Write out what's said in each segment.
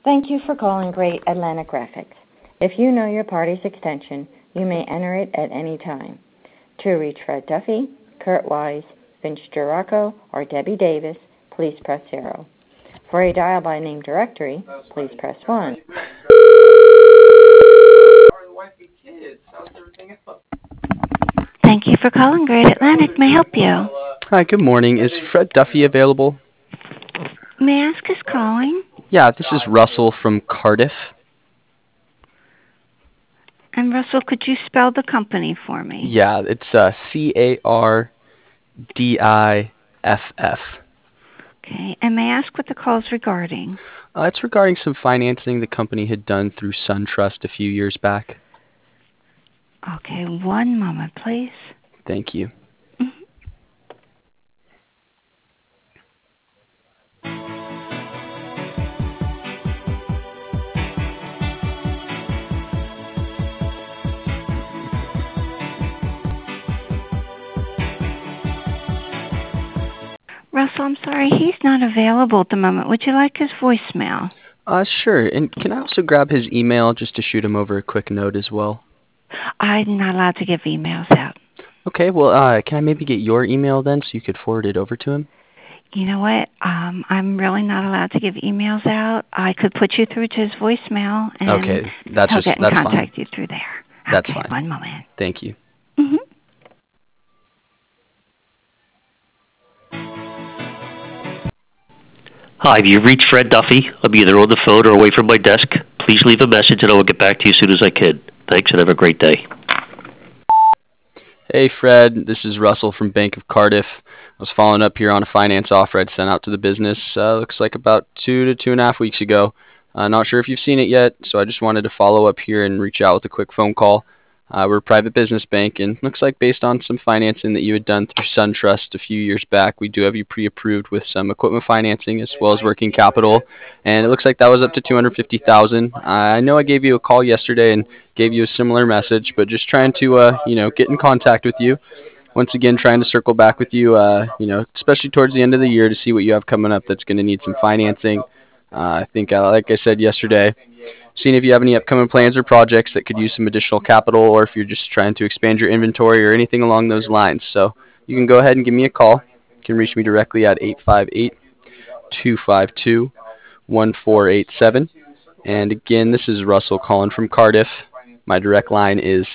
Thank you for calling Great Atlantic Graphics. If you know your party's extension, you may enter it at any time. To reach Fred Duffy, Kurt Wise, Vince Giraco, or Debbie Davis, please press 0. For a dial-by-name directory, please press 1. Thank you for calling Great Atlantic. May I help you? Hi, good morning. Is Fred Duffy available? May I ask who's calling? Yeah, this is Russell from Cardiff. And Russell, could you spell the company for me? Yeah, it's Cardiff. Okay, and may I ask what the call's regarding? It's regarding some financing the company had done through SunTrust a few years back. Okay, one moment, please. Thank you. Russell, I'm sorry, he's not available at the moment. Would you like his voicemail? Sure. And can I also grab his email just to shoot him over a quick note as well? I'm not allowed to give emails out. Okay, well, can I maybe get your email then so you could forward it over to him? You know what? I'm really not allowed to give emails out. I could put you through to his voicemail, and Okay, that's he'll get in that's contact fine. you through there. That's Okay, fine. one moment. Thank you. Mm-hmm. Hi, you've reached Fred Duffy. I'm either on the phone or away from my desk. Please leave a message and I will get back to you as soon as I can. Thanks and have a great day. Hey Fred, this is Russell from Bank of Cardiff. I was following up here on a finance offer I'd sent out to the business, looks like about 2 to 2.5 weeks ago. Not sure if you've seen it yet, so I just wanted to follow up here and reach out with a quick phone call. We're a private business bank, and looks like based on some financing that you had done through SunTrust a few years back, we do have you pre-approved with some equipment financing as well as working capital, and it looks like that was up to $250,000. I know I gave you a call yesterday and gave you a similar message, but just trying to get in contact with you. Once again, trying to circle back with you, especially towards the end of the year to see what you have coming up that's going to need some financing. I think, like I said yesterday, seeing if you have any upcoming plans or projects that could use some additional capital, or if you're just trying to expand your inventory or anything along those lines. So you can go ahead and give me a call. You can reach me directly at 858-252-1487. And again, this is Russell calling from Cardiff. My direct line is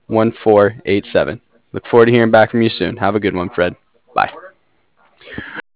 858-252-1487. Look forward to hearing back from you soon. Have a good one, Fred. Bye.